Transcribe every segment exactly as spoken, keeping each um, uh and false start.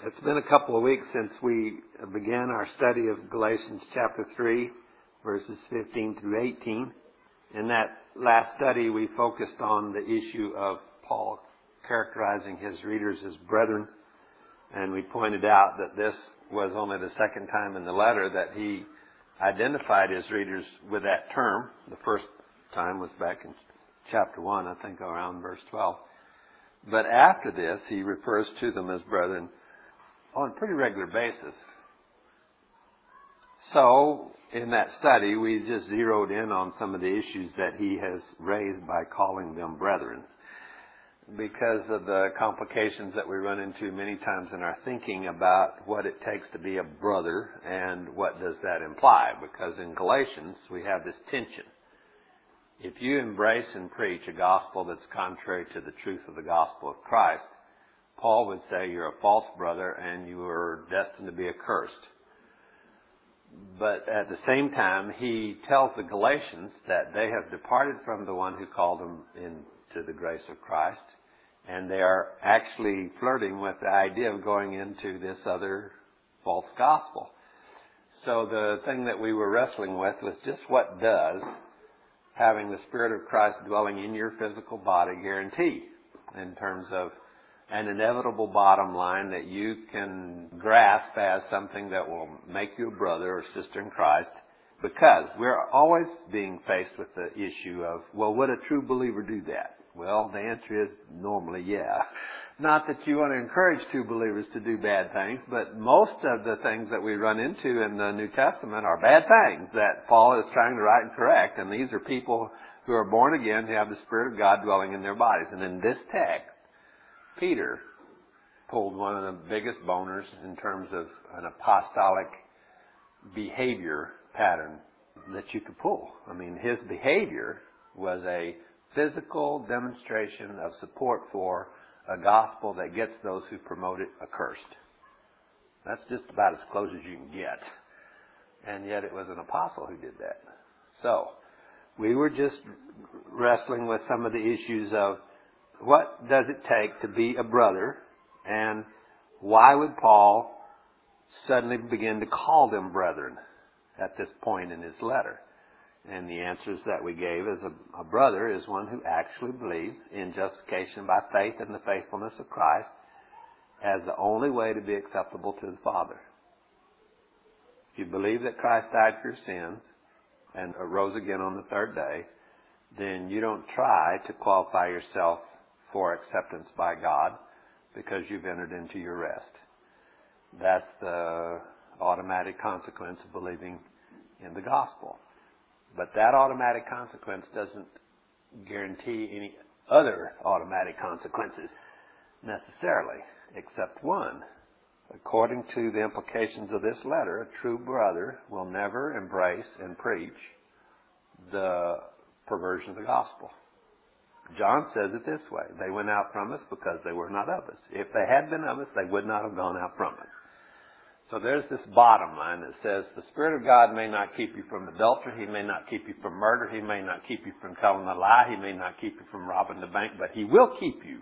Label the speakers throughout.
Speaker 1: It's been a couple of weeks since we began our study of Galatians chapter three, verses fifteen through eighteen. In that last study, we focused on the issue of Paul characterizing his readers as brethren, and we pointed out that this was only the second time in the letter that he identified his readers with that term. The first time was back in chapter one, I think around verse twelve. But after this, he refers to them as brethren on a pretty regular basis. So, in that study, we just zeroed in on some of the issues that he has raised by calling them brethren. Because of the complications that we run into many times in our thinking about what it takes to be a brother and what does that imply. Because in Galatians, we have this tension. If you embrace and preach a gospel that's contrary to the truth of the gospel of Christ, Paul would say you're a false brother and you are destined to be accursed. But at the same time, he tells the Galatians that they have departed from the one who called them into the grace of Christ, and they are actually flirting with the idea of going into this other false gospel. So the thing that we were wrestling with was just what does having the Spirit of Christ dwelling in your physical body guarantee in terms of an inevitable bottom line that you can grasp as something that will make you a brother or sister in Christ, because we're always being faced with the issue of, well, would a true believer do that? Well, the answer is normally, yeah. Not that you want to encourage true believers to do bad things, but most of the things that we run into in the New Testament are bad things that Paul is trying to right and correct, and these are people who are born again, who have the Spirit of God dwelling in their bodies. And in this text, Peter pulled one of the biggest boners in terms of an apostolic behavior pattern that you could pull. I mean, his behavior was a physical demonstration of support for a gospel that gets those who promote it accursed. That's just about as close as you can get. And yet it was an apostle who did that. So, we were just wrestling with some of the issues of what does it take to be a brother, and why would Paul suddenly begin to call them brethren at this point in his letter? And the answers that we gave is a, a brother is one who actually believes in justification by faith and the faithfulness of Christ as the only way to be acceptable to the Father. If you believe that Christ died for your sins and arose again on the third day, then you don't try to qualify yourself for acceptance by God because you've entered into your rest. That's the automatic consequence of believing in the gospel. But that automatic consequence doesn't guarantee any other automatic consequences necessarily, except one. According to the implications of this letter, a true brother will never embrace and preach the perversion of the gospel. John says it this way: they went out from us because they were not of us. If they had been of us, they would not have gone out from us. So there's this bottom line that says the Spirit of God may not keep you from adultery, He may not keep you from murder, He may not keep you from telling a lie, He may not keep you from robbing the bank, but He will keep you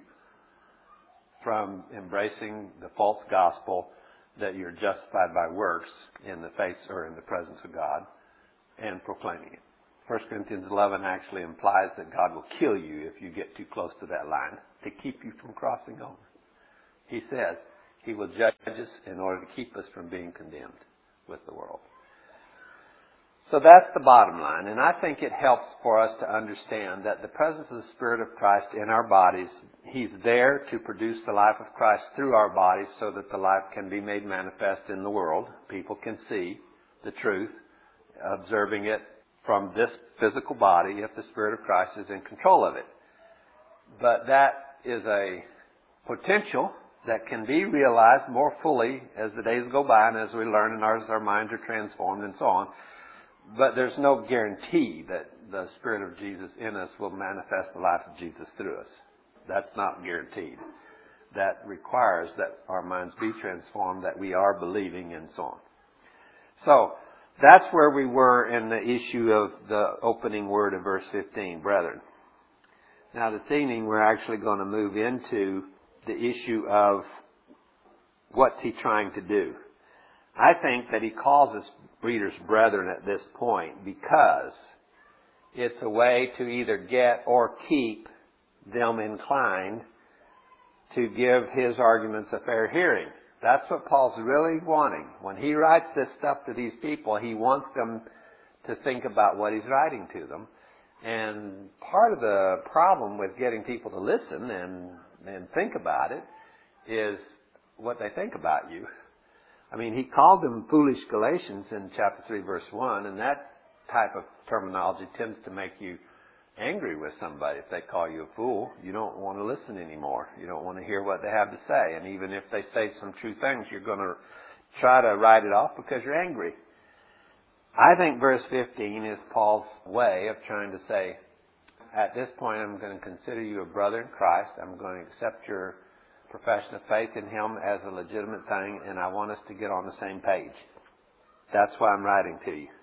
Speaker 1: from embracing the false gospel that you're justified by works in the face or in the presence of God and proclaiming it. First Corinthians eleven actually implies that God will kill you if you get too close to that line to keep you from crossing over. He says He will judge us in order to keep us from being condemned with the world. So that's the bottom line. And I think it helps for us to understand that the presence of the Spirit of Christ in our bodies, He's there to produce the life of Christ through our bodies so that the life can be made manifest in the world. People can see the truth, observing it from this physical body if the Spirit of Christ is in control of it. But that is a potential that can be realized more fully as the days go by and as we learn and as our minds are transformed and so on. But there's no guarantee that the Spirit of Jesus in us will manifest the life of Jesus through us. That's not guaranteed. That requires that our minds be transformed, that we are believing and so on. So, that's where we were in the issue of the opening word of verse fifteen, brethren. Now this evening we're actually going to move into the issue of what's he trying to do? I think that he calls his readers brethren at this point because it's a way to either get or keep them inclined to give his arguments a fair hearing. That's what Paul's really wanting. When he writes this stuff to these people, he wants them to think about what he's writing to them. And part of the problem with getting people to listen and, and think about it is what they think about you. I mean, he called them foolish Galatians in chapter three, verse one, and that type of terminology tends to make you angry with somebody. If they call you a fool, you don't want to listen anymore. You don't want to hear what they have to say. And even if they say some true things, you're going to try to write it off because you're angry. I think verse fifteen is Paul's way of trying to say, at this point I'm going to consider you a brother in Christ. I'm going to accept your profession of faith in Him as a legitimate thing, and I want us to get on the same page. That's why I'm writing to you.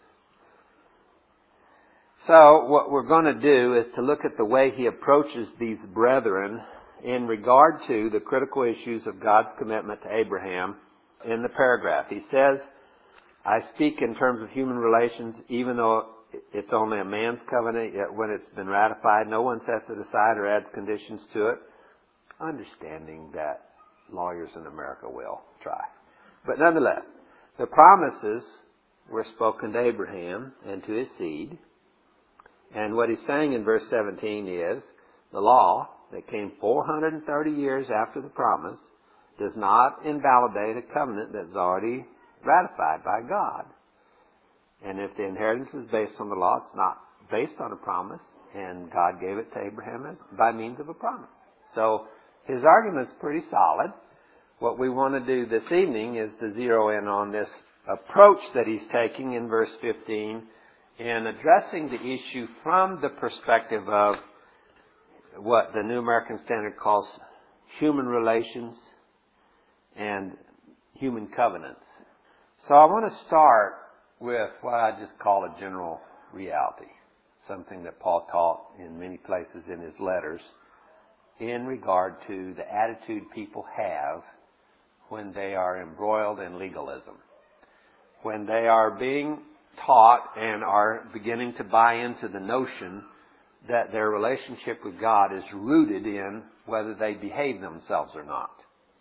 Speaker 1: So what we're going to do is to look at the way he approaches these brethren in regard to the critical issues of God's commitment to Abraham in the paragraph. He says, I speak in terms of human relations, even though it's only a man's covenant, yet when it's been ratified, no one sets it aside or adds conditions to it, understanding that lawyers in America will try. But nonetheless, the promises were spoken to Abraham and to his seed. And what he's saying in verse seventeen is, the law that came four hundred thirty years after the promise does not invalidate a covenant that's already ratified by God. And if the inheritance is based on the law, it's not based on a promise, and God gave it to Abraham as, by means of a promise. So his argument's pretty solid. What we want to do this evening is to zero in on this approach that he's taking in verse fifteen in addressing the issue from the perspective of what the New American Standard calls human relations and human covenants. So I want to start with what I just call a general reality, something that Paul taught in many places in his letters in regard to the attitude people have when they are embroiled in legalism. When they are being taught and are beginning to buy into the notion that their relationship with God is rooted in whether they behave themselves or not.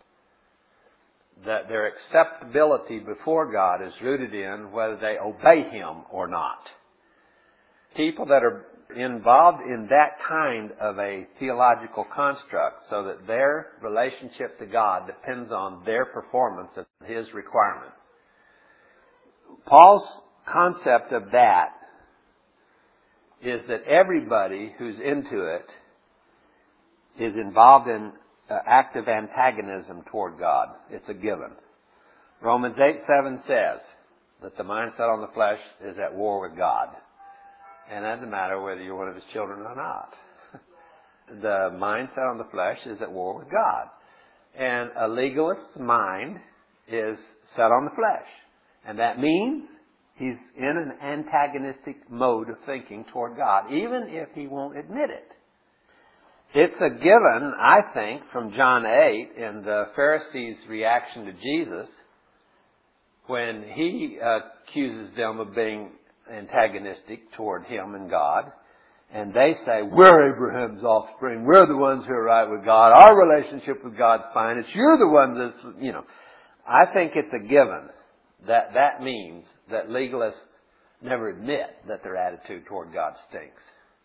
Speaker 1: That their acceptability before God is rooted in whether they obey Him or not. People that are involved in that kind of a theological construct so that their relationship to God depends on their performance of His requirements. Paul's concept of that is that everybody who's into it is involved in uh, active antagonism toward God. It's a given. Romans eight seven says that the mindset on the flesh is at war with God. And it doesn't matter whether you're one of His children or not. The mindset on the flesh is at war with God. And a legalist's mind is set on the flesh. And that means he's in an antagonistic mode of thinking toward God, even if he won't admit it. It's a given, I think, from John eight and the Pharisees' reaction to Jesus when he uh, accuses them of being antagonistic toward him and God. And they say, we're Abraham's offspring. We're the ones who are right with God. Our relationship with God's fine. It's you're the one that's, you know. I think it's a given that that means that legalists never admit that their attitude toward God stinks.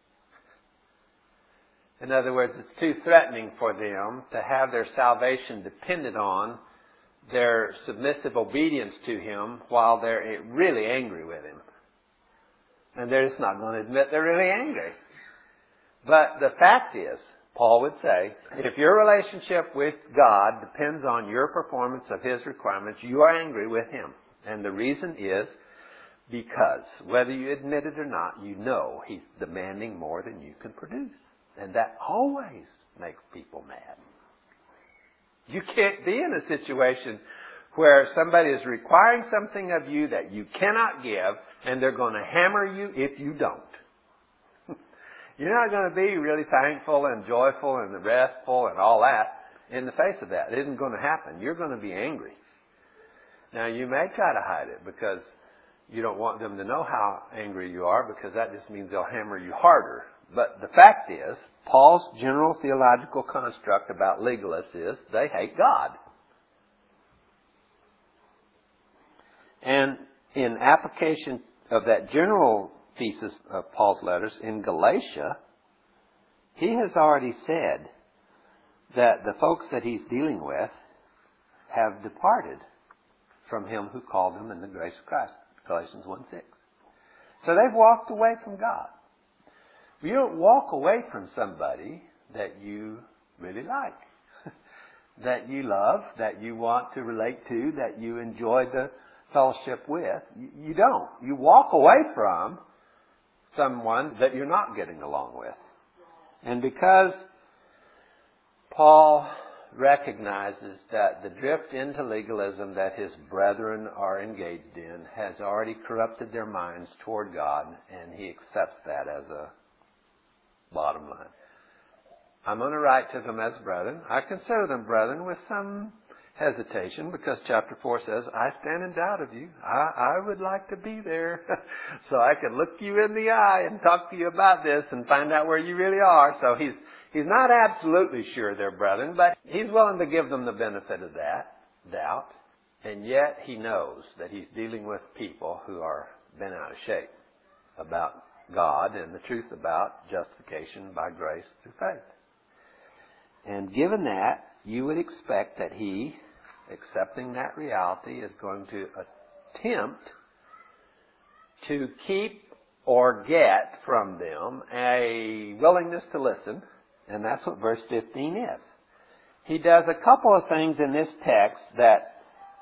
Speaker 1: In other words, it's too threatening for them to have their salvation dependent on their submissive obedience to Him while they're really angry with Him. And they're just not going to admit they're really angry. But the fact is, Paul would say, if your relationship with God depends on your performance of His requirements, you are angry with Him. And the reason is because, whether you admit it or not, you know He's demanding more than you can produce. And that always makes people mad. You can't be in a situation where somebody is requiring something of you that you cannot give, and they're going to hammer you if you don't. You're not going to be really thankful and joyful and restful and all that in the face of that. It isn't going to happen. You're going to be angry. Now, you may try to hide it because you don't want them to know how angry you are, because that just means they'll hammer you harder. But the fact is, Paul's general theological construct about legalists is they hate God. And in application of that general thesis of Paul's letters in Galatia, he has already said that the folks that he's dealing with have departed from him who called them in the grace of Christ. Galatians one six. So they've walked away from God. You don't walk away from somebody that you really like, that you love, that you want to relate to, that you enjoy the fellowship with. You don't. You walk away from someone that you're not getting along with. And because Paul recognizes that the drift into legalism that his brethren are engaged in has already corrupted their minds toward God, and he accepts that as a bottom line. I'm going to write to them as brethren. I consider them brethren with some hesitation, because chapter four says, I stand in doubt of you. I, I would like to be there so I could look you in the eye and talk to you about this and find out where you really are. So he's He's not absolutely sure they're brethren, but he's willing to give them the benefit of that doubt. And yet he knows that he's dealing with people who are bent out of shape about God and the truth about justification by grace through faith. And given that, you would expect that he, accepting that reality, is going to attempt to keep or get from them a willingness to listen. And that's what verse fifteen is. He does a couple of things in this text that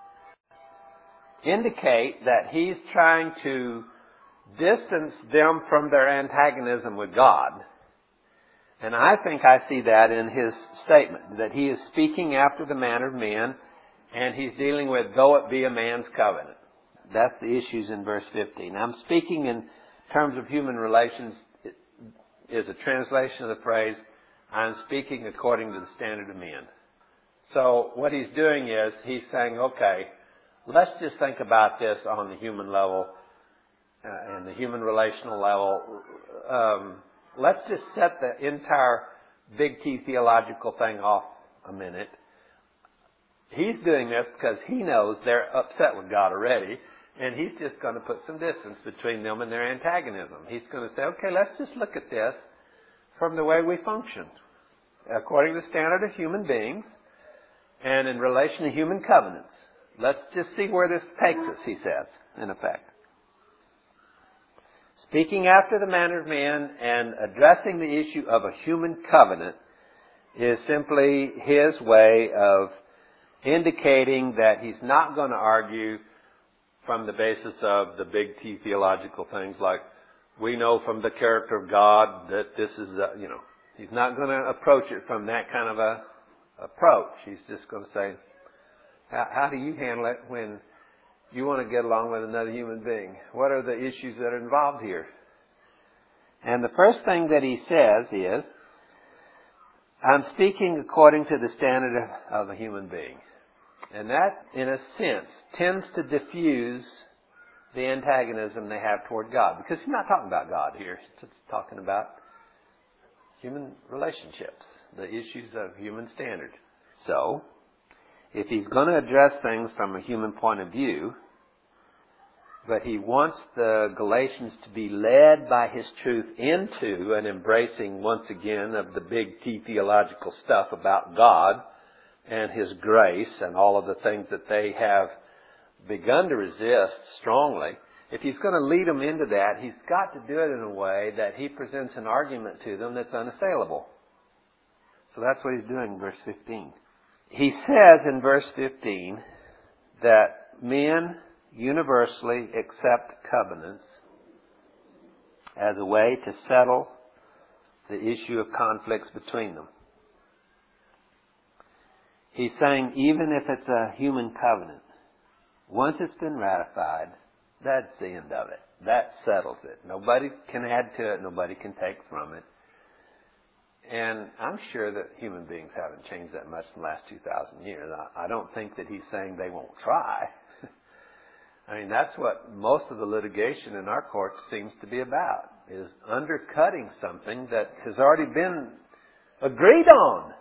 Speaker 1: indicate that he's trying to distance them from their antagonism with God. And I think I see that in his statement, that he is speaking after the manner of men, and he's dealing with, though it be a man's covenant. That's the issues in verse fifteen. I'm speaking in terms of human relations. It is a translation of the phrase, I'm speaking according to the standard of men. So what he's doing is he's saying, okay, let's just think about this on the human level uh, and the human relational level. Um, let's just set the entire big T theological thing off a minute. He's doing this because he knows they're upset with God already, and he's just going to put some distance between them and their antagonism. He's going to say, okay, let's just look at this from the way we function, according to the standard of human beings and in relation to human covenants. Let's just see where this takes us, he says, in effect. Speaking after the manner of men and addressing the issue of a human covenant is simply his way of indicating that he's not going to argue from the basis of the big T theological things like, we know from the character of God that this is, a, you know, he's not going to approach it from that kind of a approach. He's just going to say, how, how do you handle it when you want to get along with another human being? What are the issues that are involved here? And the first thing that he says is, I'm speaking according to the standard of a human being. And that, in a sense, tends to diffuse the antagonism they have toward God. Because he's not talking about God here. He's talking about human relationships, the issues of human standard. So, if he's going to address things from a human point of view, but he wants the Galatians to be led by his truth into an embracing once again of the big T theological stuff about God and his grace and all of the things that they have begun to resist strongly. If he's going to lead them into that, he's got to do it in a way that he presents an argument to them that's unassailable. So that's what he's doing in verse fifteen. He says in verse fifteen that men universally accept covenants as a way to settle the issue of conflicts between them. He's saying even if it's a human covenant, once it's been ratified, that's the end of it. That settles it. Nobody can add to it. Nobody can take from it. And I'm sure that human beings haven't changed that much in the last two thousand years. I, I don't think that he's saying they won't try. I mean, that's what most of the litigation in our courts seems to be about, is undercutting something that has already been agreed on.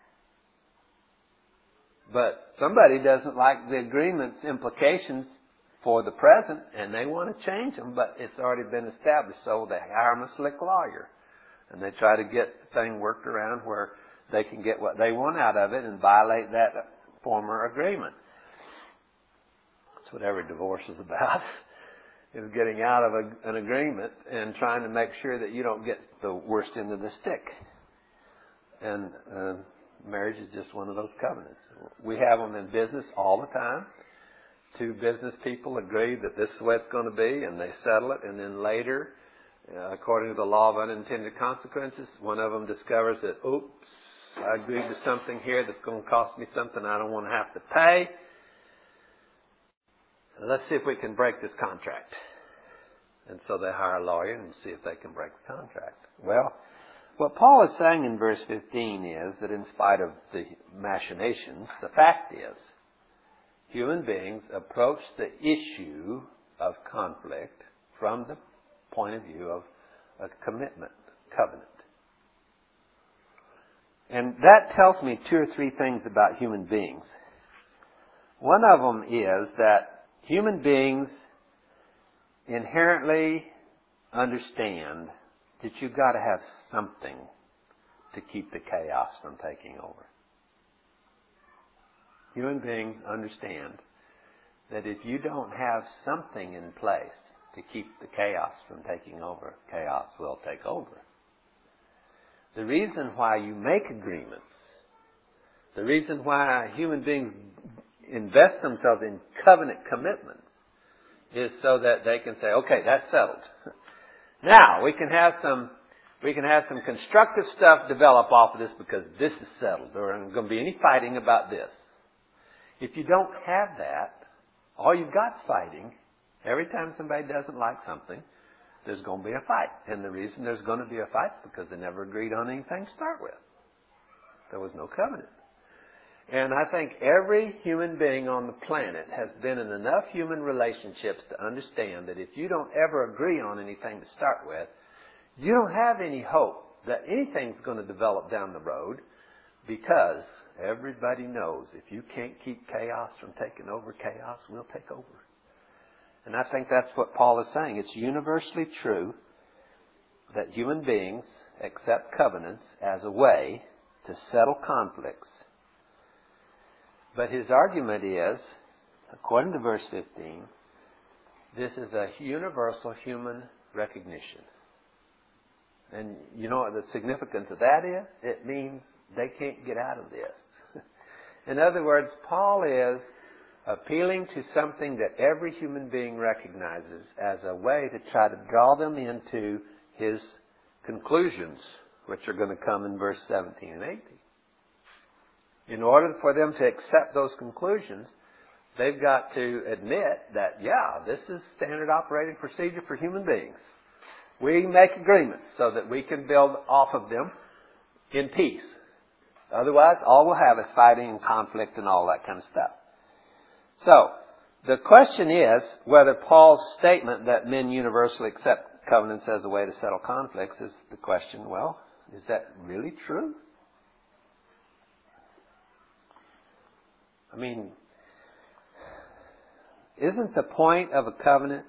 Speaker 1: But somebody doesn't like the agreement's implications for the present, and they want to change them, but it's already been established, so they hire them a slick lawyer. And they try to get the thing worked around where they can get what they want out of it and violate that former agreement. That's what every divorce is about, is getting out of a, an agreement and trying to make sure that you don't get the worst end of the stick. And uh, marriage is just one of those covenants. We have them in business all the time. Two business people agree that this is the way it's going to be, and they settle it, and then later, Uh, according to the law of unintended consequences, one of them discovers that, oops, I agreed to something here that's going to cost me something I don't want to have to pay. Let's see if we can break this contract. And so they hire a lawyer and see if they can break the contract. Well, what Paul is saying in verse fifteen is that in spite of the machinations, the fact is, human beings approach the issue of conflict from the point of view of a commitment, covenant. And that tells me two or three things about human beings. One of them is that human beings inherently understand that you've got to have something to keep the chaos from taking over. Human beings understand that if you don't have something in place to keep the chaos from taking over, chaos will take over. The reason why you make agreements, the reason why human beings invest themselves in covenant commitments, is so that they can say, okay, that's settled. Now we can have some we can have some constructive stuff develop off of this because this is settled. There isn't going to be any fighting about this. If you don't have that, all you've got is fighting. Every time somebody doesn't like something, there's going to be a fight. And the reason there's going to be a fight is because they never agreed on anything to start with. There was no covenant. And I think every human being on the planet has been in enough human relationships to understand that if you don't ever agree on anything to start with, you don't have any hope that anything's going to develop down the road, because everybody knows if you can't keep chaos from taking over, chaos will take over. And I think that's what Paul is saying. It's universally true that human beings accept covenants as a way to settle conflicts. But his argument is, according to verse fifteen, this is a universal human recognition. And you know what the significance of that is? It means they can't get out of this. In other words, Paul is appealing to something that every human being recognizes as a way to try to draw them into his conclusions, which are going to come in verse seventeen and eighteen. In order for them to accept those conclusions, they've got to admit that, yeah, this is standard operating procedure for human beings. We make agreements so that we can build off of them in peace. Otherwise, all we'll have is fighting and conflict and all that kind of stuff. So, the question is whether Paul's statement that men universally accept covenants as a way to settle conflicts is the question, well, is that really true? I mean, isn't the point of a covenant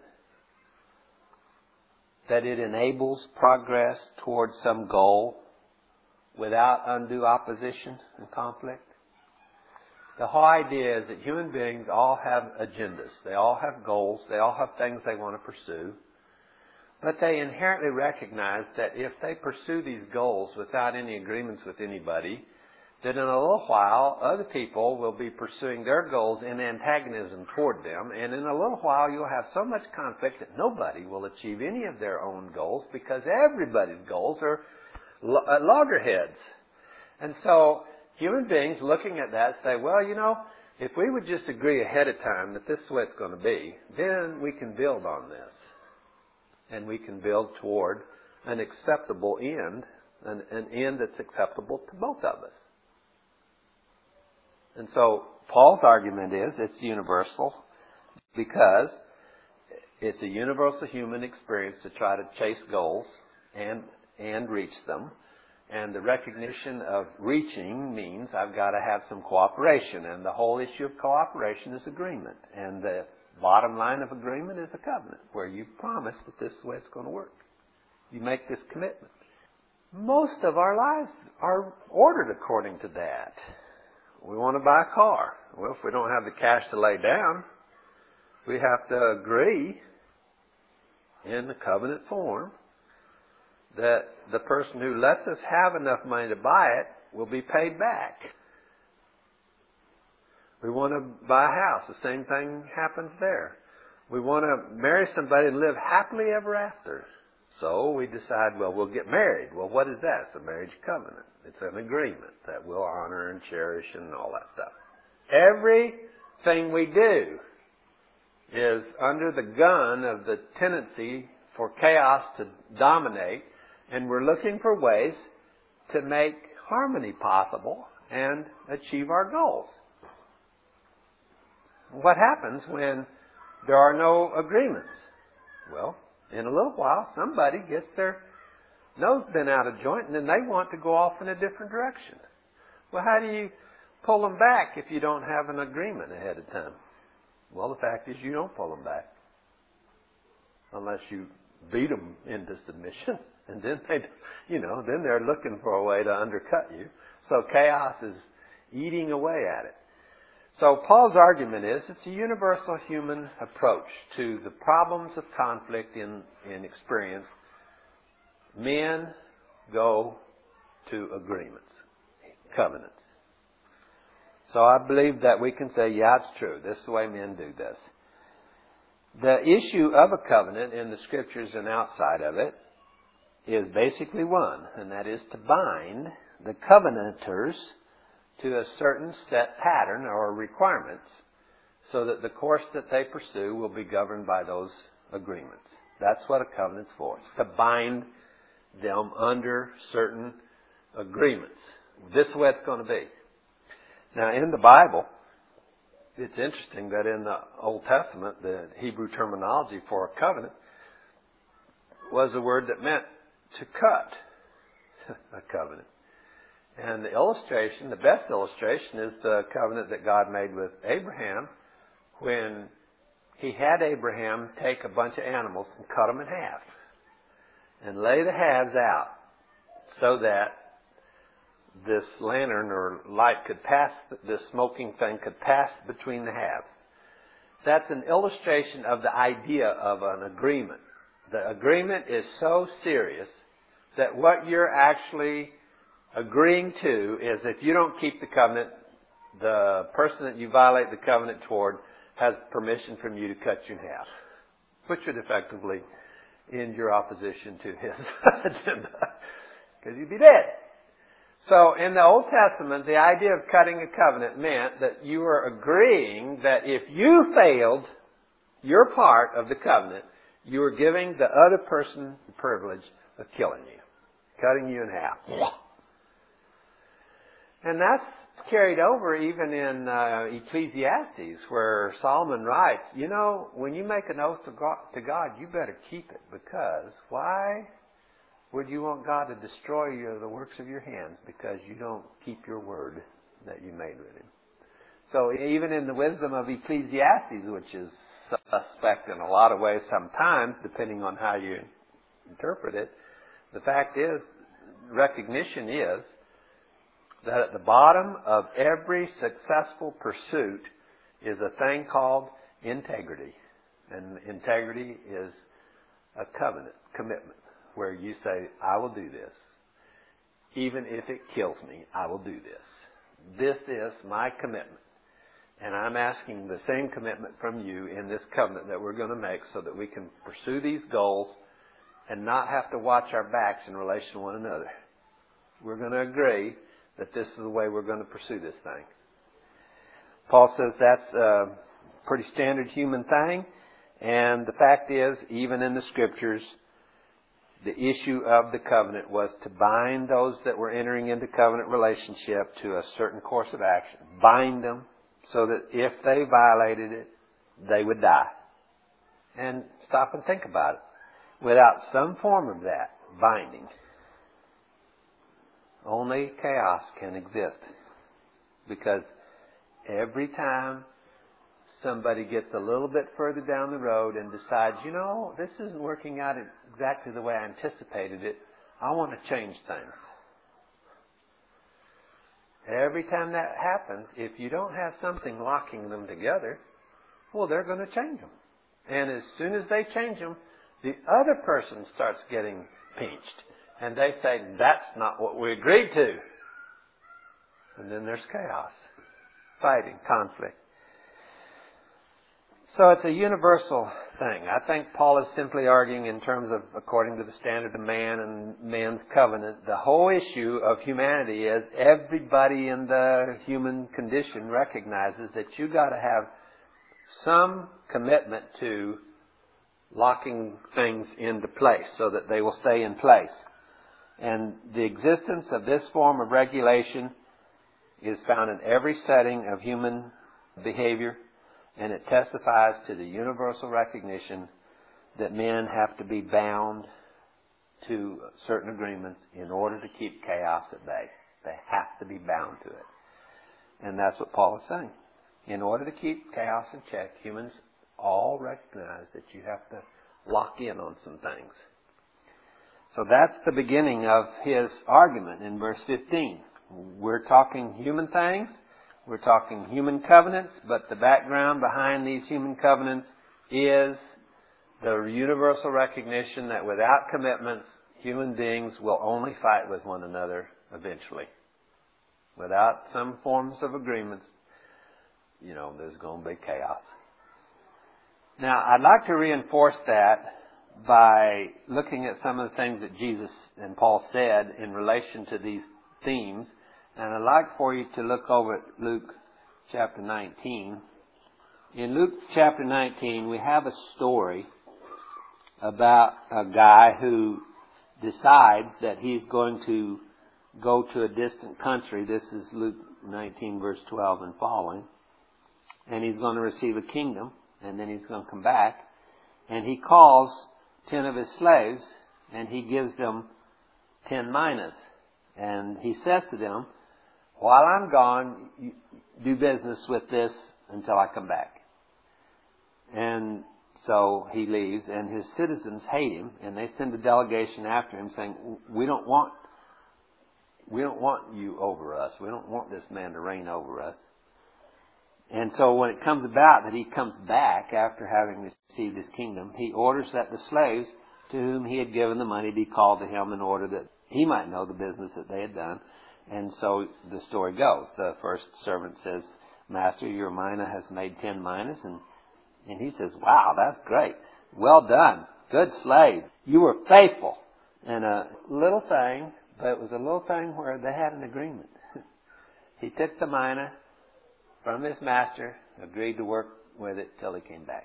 Speaker 1: that it enables progress towards some goal without undue opposition and conflict? The whole idea is that human beings all have agendas. They all have goals. They all have things they want to pursue. But they inherently recognize that if they pursue these goals without any agreements with anybody, that in a little while other people will be pursuing their goals in antagonism toward them. And in a little while you'll have so much conflict that nobody will achieve any of their own goals because everybody's goals are at loggerheads. And so human beings looking at that say, well, you know, if we would just agree ahead of time that this is the way it's going to be, then we can build on this. And we can build toward an acceptable end an, an end that's acceptable to both of us. And so Paul's argument is it's universal because it's a universal human experience to try to chase goals and and reach them. And the recognition of reaching means I've got to have some cooperation. And the whole issue of cooperation is agreement. And the bottom line of agreement is a covenant where you promise that this is the way it's going to work. You make this commitment. Most of our lives are ordered according to that. We want to buy a car. Well, if we don't have the cash to lay down, we have to agree in the covenant form that the person who lets us have enough money to buy it will be paid back. We want to buy a house. The same thing happens there. We want to marry somebody and live happily ever after. So we decide, well, we'll get married. Well, what is that? It's a marriage covenant. It's an agreement that we'll honor and cherish and all that stuff. Everything we do is under the gun of the tendency for chaos to dominate, and we're looking for ways to make harmony possible and achieve our goals. What happens when there are no agreements? Well, in a little while, somebody gets their nose bent out of joint and then they want to go off in a different direction. Well, how do you pull them back if you don't have an agreement ahead of time? Well, the fact is you don't pull them back unless you beat them into submission. And then they, you know, then they're looking for a way to undercut you. So chaos is eating away at it. So Paul's argument is it's a universal human approach to the problems of conflict in, in experience. Men go to agreements, covenants. So I believe that we can say, yeah, it's true. This is the way men do this. The issue of a covenant in the Scriptures and outside of it is basically one, and that is to bind the covenanters to a certain set pattern or requirements so that the course that they pursue will be governed by those agreements. That's what a covenant's for. It's to bind them under certain agreements. This is the way it's going to be. Now, in the Bible, it's interesting that in the Old Testament, the Hebrew terminology for a covenant was a word that meant to cut a covenant. And the illustration, the best illustration, is the covenant that God made with Abraham when He had Abraham take a bunch of animals and cut them in half and lay the halves out so that this lantern or light could pass, this smoking thing could pass between the halves. That's an illustration of the idea of an agreement. The agreement is so serious that what you're actually agreeing to is if you don't keep the covenant, the person that you violate the covenant toward has permission from you to cut you in half, which would effectively end your opposition to his agenda, because you'd be dead. So in the Old Testament, the idea of cutting a covenant meant that you were agreeing that if you failed your part of the covenant, you were giving the other person the privilege of killing you, cutting you in half. And that's carried over even in uh, Ecclesiastes, where Solomon writes, you know, when you make an oath to God, to God, you better keep it, because why would you want God to destroy you the works of your hands? Because you don't keep your word that you made with Him. So even in the wisdom of Ecclesiastes, which is suspect in a lot of ways sometimes, depending on how you interpret it, the fact is, recognition is that at the bottom of every successful pursuit is a thing called integrity. And integrity is a covenant, commitment, where you say, I will do this. Even if it kills me, I will do this. This is my commitment. And I'm asking the same commitment from you in this covenant that we're going to make so that we can pursue these goals and not have to watch our backs in relation to one another. We're going to agree that this is the way we're going to pursue this thing. Paul says that's a pretty standard human thing. And the fact is, even in the Scriptures, the issue of the covenant was to bind those that were entering into covenant relationship to a certain course of action. Bind them so that if they violated it, they would die. And stop and think about it. Without some form of that binding, only chaos can exist. Because every time somebody gets a little bit further down the road and decides, you know, this isn't working out exactly the way I anticipated it, I want to change things. Every time that happens, if you don't have something locking them together, well, they're going to change them. And as soon as they change them, the other person starts getting pinched. And they say, that's not what we agreed to. And then there's chaos, fighting, conflict. So it's a universal thing. I think Paul is simply arguing in terms of according to the standard of man and man's covenant. The whole issue of humanity is everybody in the human condition recognizes that you got to have some commitment to locking things into place so that they will stay in place. And the existence of this form of regulation is found in every setting of human behavior, and it testifies to the universal recognition that men have to be bound to certain agreements in order to keep chaos at bay. They have to be bound to it. And that's what Paul is saying. In order to keep chaos in check, humans all recognize that you have to lock in on some things. So that's the beginning of his argument in verse fifteen. We're talking human things. We're talking human covenants, but the background behind these human covenants is the universal recognition that without commitments, human beings will only fight with one another eventually. Without some forms of agreements, you know, there's going to be chaos. Now, I'd like to reinforce that by looking at some of the things that Jesus and Paul said in relation to these themes. And I'd like for you to look over at Luke chapter nineteen. In Luke chapter nineteen, we have a story about a guy who decides that he's going to go to a distant country. This is Luke nineteen, verse twelve and following. And he's going to receive a kingdom, and then he's going to come back. And he calls ten of his slaves, and he gives them ten minas. And he says to them, while I'm gone, you do business with this until I come back. And so he leaves, and his citizens hate him, and they send a delegation after him saying, we don't want, we don't want you over us. We don't want this man to reign over us. And so when it comes about that he comes back after having received his kingdom, he orders that the slaves to whom he had given the money be called to him in order that he might know the business that they had done. And so the story goes. The first servant says, Master, your mina has made ten minas. And, and he says, wow, that's great. Well done. Good slave. You were faithful. And a little thing, but it was a little thing where they had an agreement. He took the mina from his master, agreed to work with it till he came back.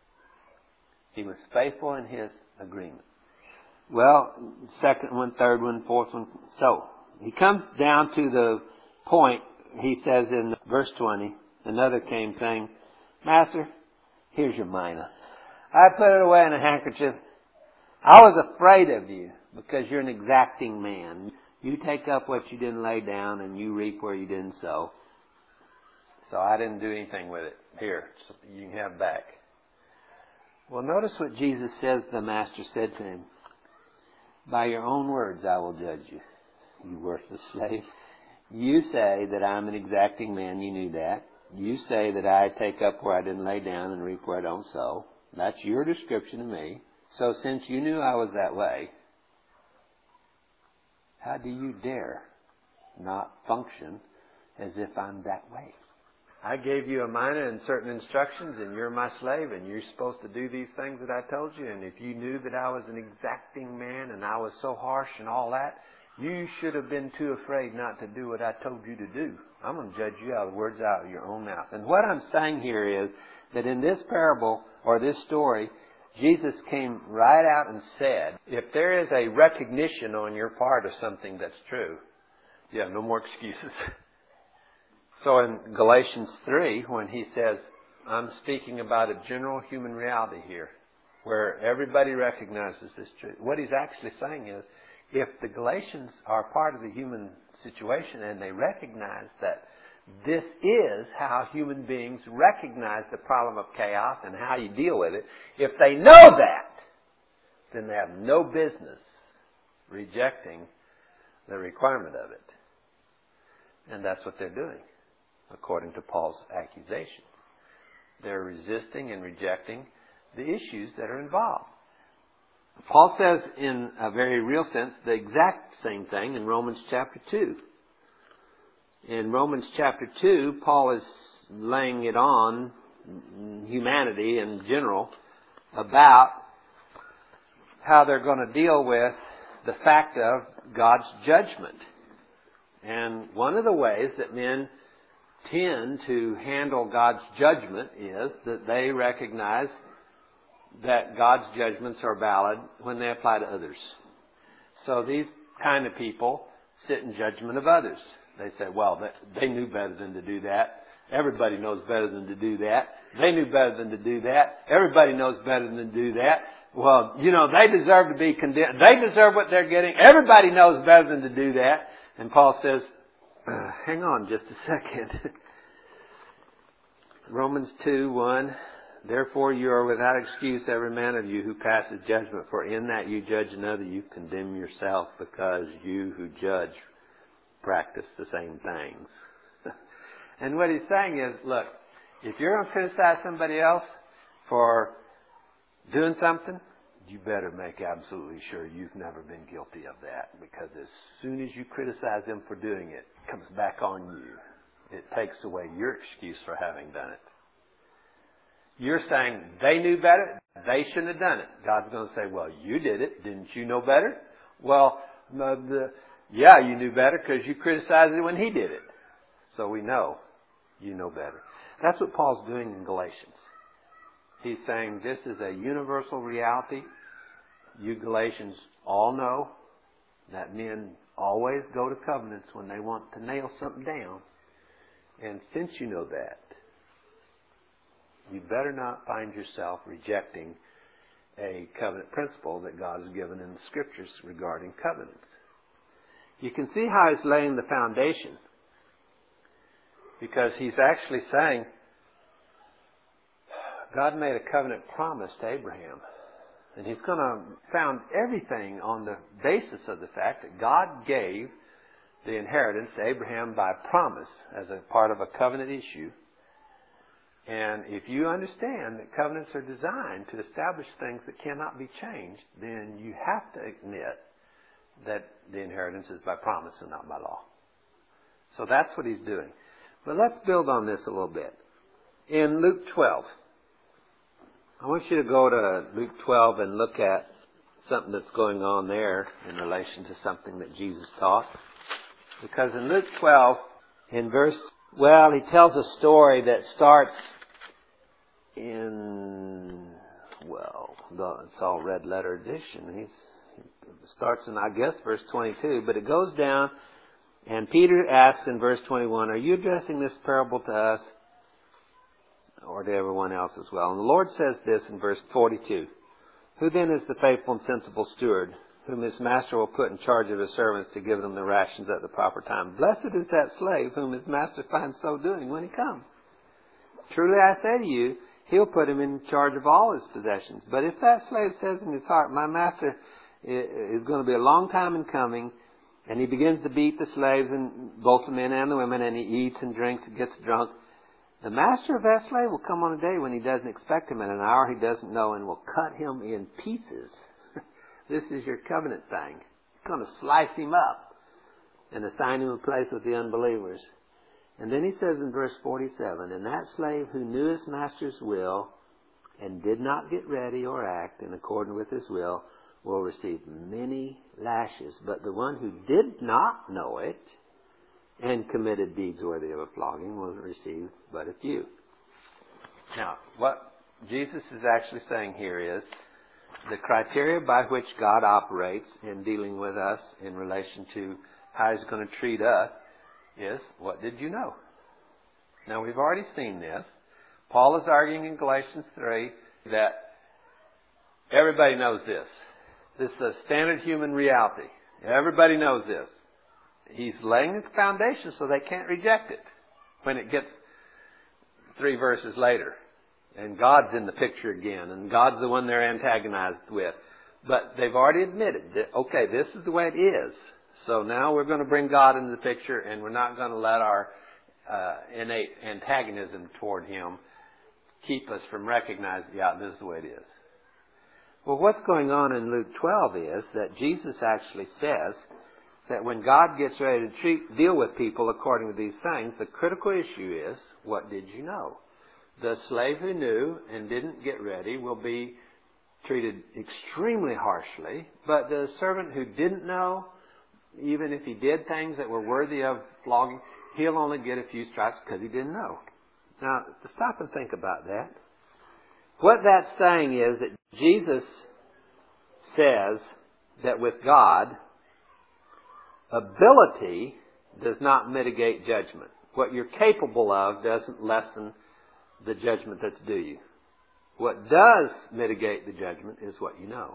Speaker 1: He was faithful in his agreement. Well, second one, third one, fourth one. So, he comes down to the point, he says in verse twenty, another came saying, Master, here's your mina. I put it away in a handkerchief. I was afraid of you because you're an exacting man. You take up what you didn't lay down and you reap where you didn't sow. So I didn't do anything with it. Here, you can have back. Well, notice what Jesus says the master said to him. By your own words I will judge you, you worthless slave. You say that I'm an exacting man. You knew that. You say that I take up where I didn't lay down and reap where I don't sow. That's your description of me. So since you knew I was that way, how do you dare not function as if I'm that way? I gave you a mina and certain instructions, and you're my slave, and you're supposed to do these things that I told you. And if you knew that I was an exacting man and I was so harsh and all that, you should have been too afraid not to do what I told you to do. I'm going to judge you out of the words out of your own mouth. And what I'm saying here is that in this parable or this story, Jesus came right out and said, if there is a recognition on your part of something that's true, you have no more excuses. So in Galatians three, when he says, I'm speaking about a general human reality here, where everybody recognizes this truth. What he's actually saying is, if the Galatians are part of the human situation and they recognize that this is how human beings recognize the problem of chaos and how you deal with it, if they know that, then they have no business rejecting the requirement of it. And that's what they're doing, according to Paul's accusation. They're resisting and rejecting the issues that are involved. Paul says in a very real sense the exact same thing in Romans chapter two. In Romans chapter two, Paul is laying it on humanity in general about how they're going to deal with the fact of God's judgment. And one of the ways that men tend to handle God's judgment is that they recognize that God's judgments are valid when they apply to others. So these kind of people sit in judgment of others. They say, well, they knew better than to do that. Everybody knows better than to do that. They knew better than to do that. Everybody knows better than to do that. Well, you know, they deserve to be condemned. They deserve what they're getting. Everybody knows better than to do that. And Paul says, uh, hang on just a second. Romans two, one. Therefore you are without excuse, every man of you who passes judgment. For in that you judge another, you condemn yourself, because you who judge practice the same things. And what he's saying is, look, if you're going to criticize somebody else for doing something, you better make absolutely sure you've never been guilty of that. Because as soon as you criticize them for doing it, it comes back on you. It takes away your excuse for having done it. You're saying they knew better, they shouldn't have done it. God's going to say, well, you did it. Didn't you know better? Well, the, the, yeah, you knew better because you criticized it when he did it. So we know you know better. That's what Paul's doing in Galatians. He's saying this is a universal reality. You Galatians all know that men always go to covenants when they want to nail something down. And since you know that, you better not find yourself rejecting a covenant principle that God has given in the Scriptures regarding covenants. You can see how he's laying the foundation, because he's actually saying God made a covenant promise to Abraham. And he's going to found everything on the basis of the fact that God gave the inheritance to Abraham by promise as a part of a covenant issue. And if you understand that covenants are designed to establish things that cannot be changed, then you have to admit that the inheritance is by promise and not by law. So that's what he's doing. But let's build on this a little bit. In Luke twelve, I want you to go to Luke twelve and look at something that's going on there in relation to something that Jesus taught. Because in Luke twelve, in verse, well, he tells a story that starts in, well, it's all red letter edition. He's, it starts in, I guess, verse twenty-two, but it goes down, and Peter asks in verse twenty-one, are you addressing this parable to us or to everyone else as well? And the Lord says this in verse forty-two, who then is the faithful and sensible steward, whom his master will put in charge of his servants to give them the rations at the proper time? Blessed is that slave whom his master finds so doing when he comes. Truly I say to you, he'll put him in charge of all his possessions. But if that slave says in his heart, my master is going to be a long time in coming, and he begins to beat the slaves, and both the men and the women, and he eats and drinks and gets drunk, the master of that slave will come on a day when he doesn't expect him, and an hour he doesn't know, and will cut him in pieces. This is your covenant thing. It's going to slice him up and assign him a place with the unbelievers. And then he says in verse forty-seven, and that slave who knew his master's will and did not get ready or act in accordance with his will will receive many lashes. But the one who did not know it and committed deeds worthy of a flogging will receive but a few. Now, what Jesus is actually saying here is the criteria by which God operates in dealing with us in relation to how He's going to treat us is, what did you know? Now, we've already seen this. Paul is arguing in Galatians three that everybody knows this. This is a standard human reality. Everybody knows this. He's laying his foundation so they can't reject it when it gets three verses later. And God's in the picture again. And God's the one they're antagonized with. But they've already admitted that, okay, this is the way it is. So now we're going to bring God into the picture, and we're not going to let our uh, innate antagonism toward Him keep us from recognizing, yeah, this is the way it is. Well, what's going on in Luke twelve is that Jesus actually says that when God gets ready to treat, deal with people according to these things, the critical issue is, what did you know? The slave who knew and didn't get ready will be treated extremely harshly, but the servant who didn't know, even if he did things that were worthy of flogging, he'll only get a few stripes because he didn't know. Now, stop and think about that. What that's saying is that Jesus says that with God, ability does not mitigate judgment. What you're capable of doesn't lessen the judgment that's due you. What does mitigate the judgment is what you know.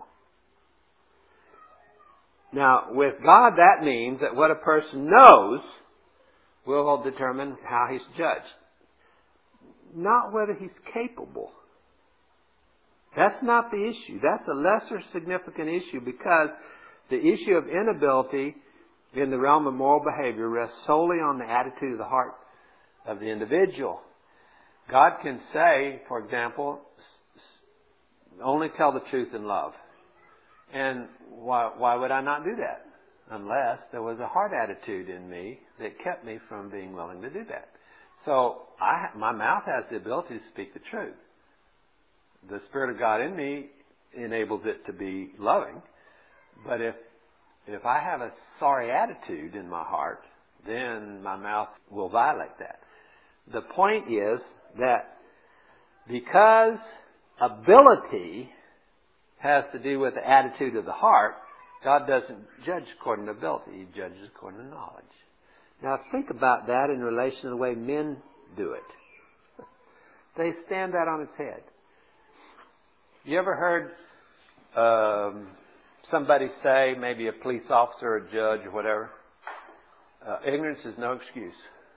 Speaker 1: Now, with God, that means that what a person knows will determine how he's judged. Not whether he's capable. That's not the issue. That's a lesser significant issue because the issue of inability in the realm of moral behavior rests solely on the attitude of the heart of the individual. God can say, for example, only tell the truth in love. And why, why would I not do that? Unless there was a heart attitude in me that kept me from being willing to do that. So I, my mouth has the ability to speak the truth. The Spirit of God in me enables it to be loving. But if if I have a sorry attitude in my heart, then my mouth will violate that. The point is that because ability has to do with the attitude of the heart, God doesn't judge according to ability. He judges according to knowledge. Now think about that in relation to the way men do it. They stand that on its head. You ever heard um, somebody say, maybe a police officer or a judge or whatever, uh, ignorance is no excuse?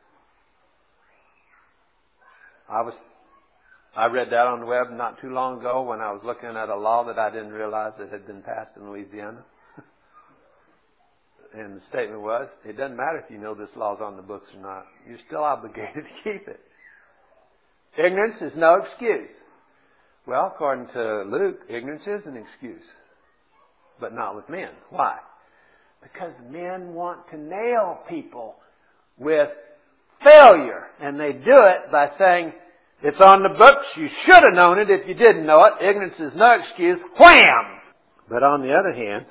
Speaker 1: I was, I read that on the web not too long ago when I was looking at a law that I didn't realize that had been passed in Louisiana. And the statement was, it doesn't matter if you know this law's on the books or not. You're still obligated to keep it. Ignorance is no excuse. Well, according to Luke, ignorance is an excuse. But not with men. Why? Because men want to nail people with failure. And they do it by saying, it's on the books, you should have known it if you didn't know it. Ignorance is no excuse. Wham! But on the other hand,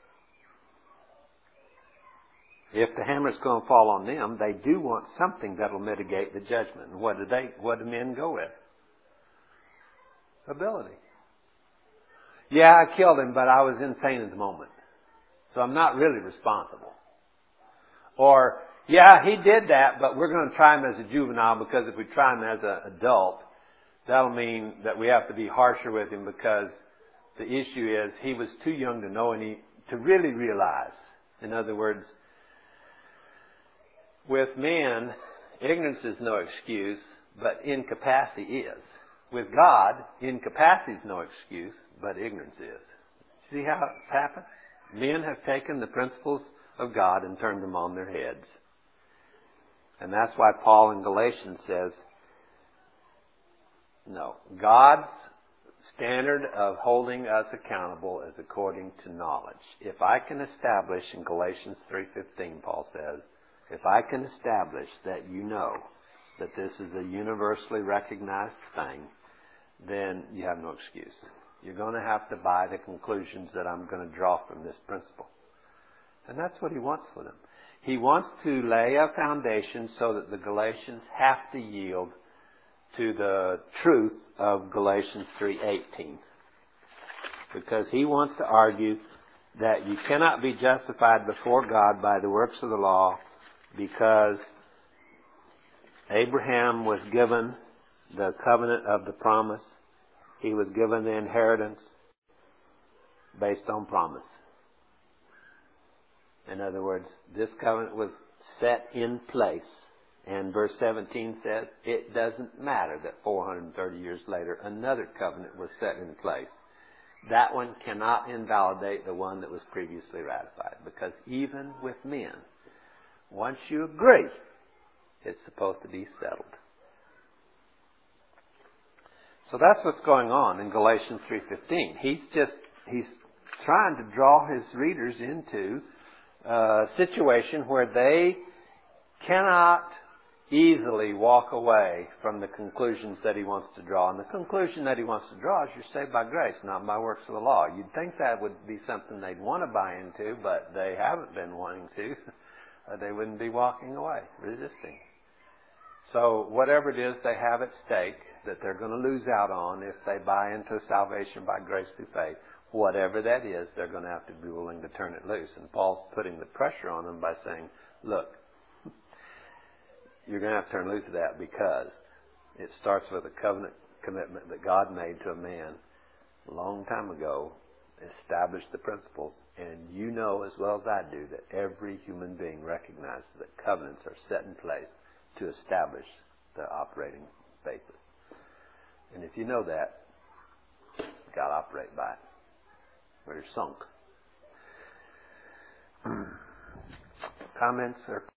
Speaker 1: if the hammer's going to fall on them, they do want something that will mitigate the judgment. And what do they, what do men go with? Ability. Yeah, I killed him, but I was insane at the moment. So I'm not really responsible. Or, yeah, he did that, but we're going to try him as a juvenile because if we try him as an adult, that'll mean that we have to be harsher with him because the issue is he was too young to know any, to really realize. In other words, with men, ignorance is no excuse, but incapacity is. With God, incapacity is no excuse, but ignorance is. See how it's happened? Men have taken the principles of God and turned them on their heads. And that's why Paul in Galatians says, no, God's standard of holding us accountable is according to knowledge. If I can establish, in Galatians three fifteen, Paul says, if I can establish that you know that this is a universally recognized thing, then you have no excuse. You're going to have to buy the conclusions that I'm going to draw from this principle. And that's what he wants for them. He wants to lay a foundation so that the Galatians have to yield to the truth of Galatians three eighteen. Because he wants to argue that you cannot be justified before God by the works of the law, because Abraham was given the covenant of the promise. He was given the inheritance based on promise. In other words, this covenant was set in place. And verse seventeen says it doesn't matter that four hundred thirty years later another covenant was set in place. That one cannot invalidate the one that was previously ratified. Because even with men, once you agree, it's supposed to be settled. So that's what's going on in Galatians three fifteen. He's just, he's trying to draw his readers into a situation where they cannot easily walk away from the conclusions that he wants to draw. And the conclusion that he wants to draw is you're saved by grace, not by works of the law. You'd think that would be something they'd want to buy into, but they haven't been wanting to. They wouldn't be walking away, resisting. So whatever it is they have at stake that they're going to lose out on if they buy into salvation by grace through faith, whatever that is, they're going to have to be willing to turn it loose. And Paul's putting the pressure on them by saying, look, you're going to have to turn loose of that, because it starts with a covenant commitment that God made to a man a long time ago, established the principles, and you know as well as I do that every human being recognizes that covenants are set in place to establish the operating basis. And if you know that, you've got to operate by it, or you're sunk. Comments or